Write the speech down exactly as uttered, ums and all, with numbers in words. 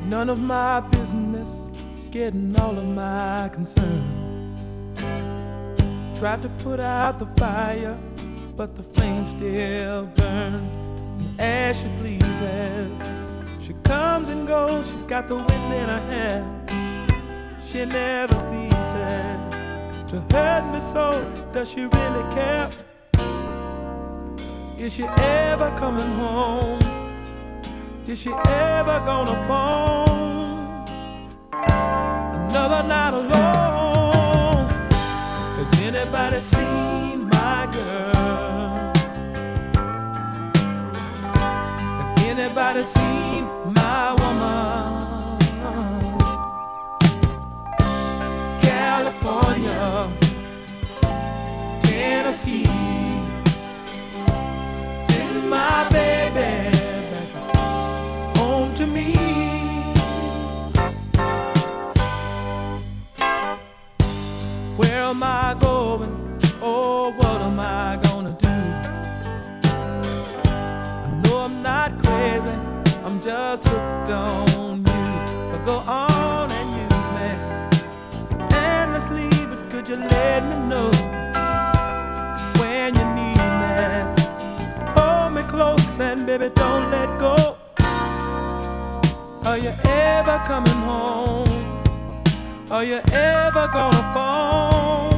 None of my business, getting all of my concern. Tried to put out the fire, but the flame still burned. And as she pleases, she comes and goes. She's got the wind in her hair. She never ceases to hurt me so. Does she really care? Is she ever coming home? Is she ever gonna phone? Another night alone. Has anybody seen my girl? Has anybody seen my woman? California, Tennessee, send my baby to me. Where am I going? Oh, what am I gonna do? I know I'm not crazy, I'm just hooked on you. So go on and use me endlessly, but could you let me know when you need me? Hold me close and baby, don't let go. Are you ever coming home? Are you ever gonna phone?